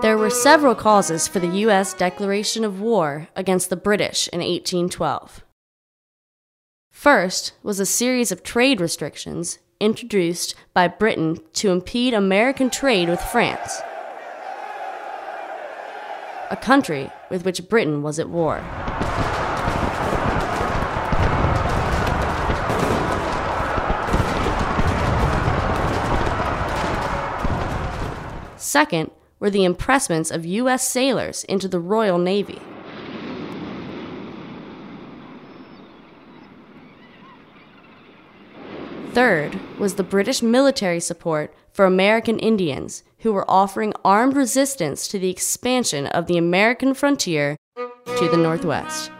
There were several causes for the U.S. declaration of war against the British in 1812. First was a series of trade restrictions introduced by Britain to impede American trade with France, a country with which Britain was at war. Second were the impressments of U.S. sailors into the Royal Navy. Third was the British military support for American Indians who were offering armed resistance to the expansion of the American frontier to the northwest.